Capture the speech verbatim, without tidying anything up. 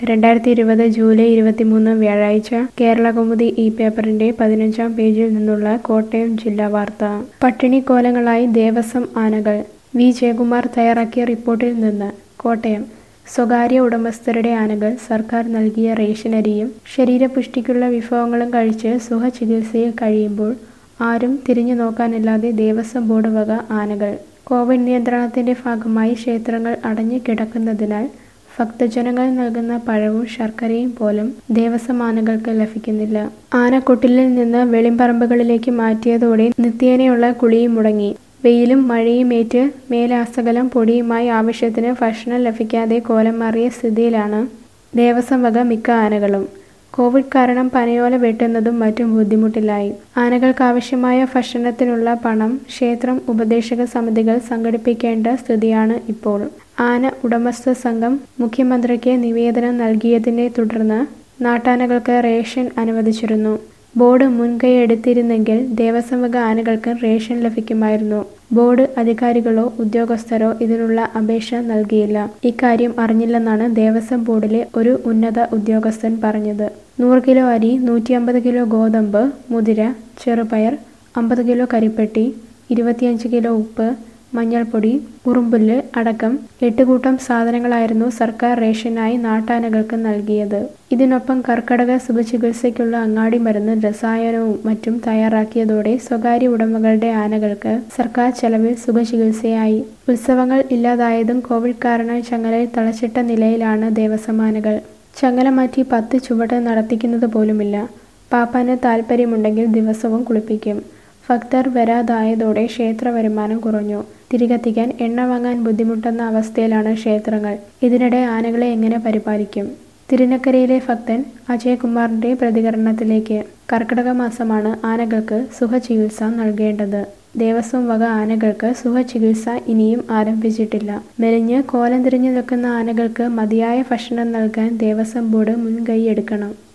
രണ്ടായിരത്തി ഇരുപത് ജൂലൈ ഇരുപത്തിമൂന്ന് വ്യാഴാഴ്ച കേരളകൗമുദി ഈ പേപ്പറിന്റെ പതിനഞ്ചാം പേജിൽ നിന്നുള്ള കോട്ടയം ജില്ലാ വാർത്ത. പട്ടിണിക്കോലങ്ങളായി ദേവസ്വം ആനകൾ. വി ജയകുമാർ തയ്യാറാക്കിയ റിപ്പോർട്ടിൽ നിന്ന്. കോട്ടയം. സ്വകാര്യ ഉടമസ്ഥരുടെ ആനകൾ സർക്കാർ നൽകിയ റേഷനരിയും ശരീരപുഷ്ടിക്കുള്ള വിഭവങ്ങളും കഴിച്ച് സുഖചികിത്സയിൽ കഴിയുമ്പോൾ ആരും തിരിഞ്ഞു നോക്കാനില്ലാതെ ദേവസ്വം ബോർഡ് വക ആനകൾ. കോവിഡ് നിയന്ത്രണത്തിന്റെ ഭാഗമായി ക്ഷേത്രങ്ങൾ അടഞ്ഞു കിടക്കുന്നതിനാൽ ഭക്തജനങ്ങൾ നൽകുന്ന പഴവും ശർക്കരയും പോലും ദേവസ്വം ആനകൾക്ക് ലഭിക്കുന്നില്ല. ആനക്കൊട്ടിലിൽ നിന്ന് വെളിമ്പറമ്പുകളിലേക്ക് മാറ്റിയതോടെ നിത്യേനയുള്ള കുളിയും മുടങ്ങി. വെയിലും മഴയുമേറ്റ് മേലാസകലം പൊടിയുമായി ആവശ്യത്തിന് ഭക്ഷണം ലഭിക്കാതെ കോലം മാറിയ സ്ഥിതിയിലാണ് ദേവസ്വം വക മിക്ക ആനകളും. കോവിഡ് കാരണം പനയോല വെട്ടുന്നതും മറ്റും ബുദ്ധിമുട്ടിലായി. ആനകൾക്കാവശ്യമായ ഭക്ഷണത്തിനുള്ള പണം ക്ഷേത്രം ഉപദേശക സമിതികൾ സംഘടിപ്പിക്കേണ്ട സ്ഥിതിയാണ് ഇപ്പോൾ. ആന ഉടമസ്ഥ സംഘം മുഖ്യമന്ത്രിക്ക് നിവേദനം നൽകിയതിനെ തുടർന്ന് നാട്ടാനകൾക്ക് റേഷൻ അനുവദിച്ചിരുന്നു. ബോർഡ് മുൻകൈയെടുത്തിരുന്നെങ്കിൽ ദേവസ്വം വക ആനകൾക്ക് റേഷൻ ലഭിക്കുമായിരുന്നു. ബോർഡ് അധികാരികളോ ഉദ്യോഗസ്ഥരോ ഇതിനുള്ള അപേക്ഷ നൽകിയില്ല. ഇക്കാര്യം അറിഞ്ഞില്ലെന്നാണ് ദേവസ്വം ബോർഡിലെ ഒരു ഉന്നത ഉദ്യോഗസ്ഥൻ പറഞ്ഞത്. നൂറ് കിലോ അരി, നൂറ്റി അമ്പത് കിലോ ഗോതമ്പ്, മുതിര, ചെറുപയർ, അമ്പത് കിലോ കരിപ്പെട്ടി, ഇരുപത്തിയഞ്ച് കിലോ ഉപ്പ്, മഞ്ഞൾപ്പൊടി, ഉറുമ്പുല്ല് അടക്കം എട്ട് കൂട്ടം സാധനങ്ങളായിരുന്നു സർക്കാർ റേഷനായി നാട്ടാനകൾക്ക് നൽകിയത്. ഇതിനൊപ്പം കർക്കടക സുഖചികിത്സയ്ക്കുള്ള അങ്ങാടി മരുന്ന്, രസായനവും മറ്റും തയ്യാറാക്കിയതോടെ സ്വകാര്യ ഉടമകളുടെ ആനകൾക്ക് സർക്കാർ ചെലവിൽ സുഖചികിത്സയായി. ഉത്സവങ്ങൾ ഇല്ലാതായതും കോവിഡ് കാരണം ചങ്ങലയിൽ തളച്ചിട്ട നിലയിലാണ് ദേവസ്വം ആനകൾ. ചങ്ങല മാറ്റി പത്ത് ചുവട് നടത്തിക്കുന്നത് പോലുമില്ല. പാപ്പാന് താൽപ്പര്യമുണ്ടെങ്കിൽ ദിവസവും കുളിപ്പിക്കും. ഭക്തർ വരാതായതോടെ ക്ഷേത്ര വരുമാനം കുറഞ്ഞു. തിരികെത്തിക്കാൻ എണ്ണ വാങ്ങാൻ ബുദ്ധിമുട്ടുന്ന അവസ്ഥയിലാണ് ക്ഷേത്രങ്ങൾ. ഇതിനിടെ ആനകളെ എങ്ങനെ പരിപാലിക്കും? തിരുനക്കരയിലെ ഭക്തൻ അജയകുമാറിന്റെ പ്രതികരണത്തിലേക്ക്. കർക്കിടക മാസമാണ് ആനകൾക്ക് സുഖചികിത്സ നൽകേണ്ടത്. ദേവസ്വം വക ആനകൾക്ക് സുഖചികിത്സ ഇനിയും ആരംഭിച്ചിട്ടില്ല. മെലിഞ്ഞ് കോലം തിരിഞ്ഞു നിൽക്കുന്ന ആനകൾക്ക് മതിയായ ഭക്ഷണം നൽകാൻ ദേവസ്വം ബോർഡ് മുൻകൈയെടുക്കണം.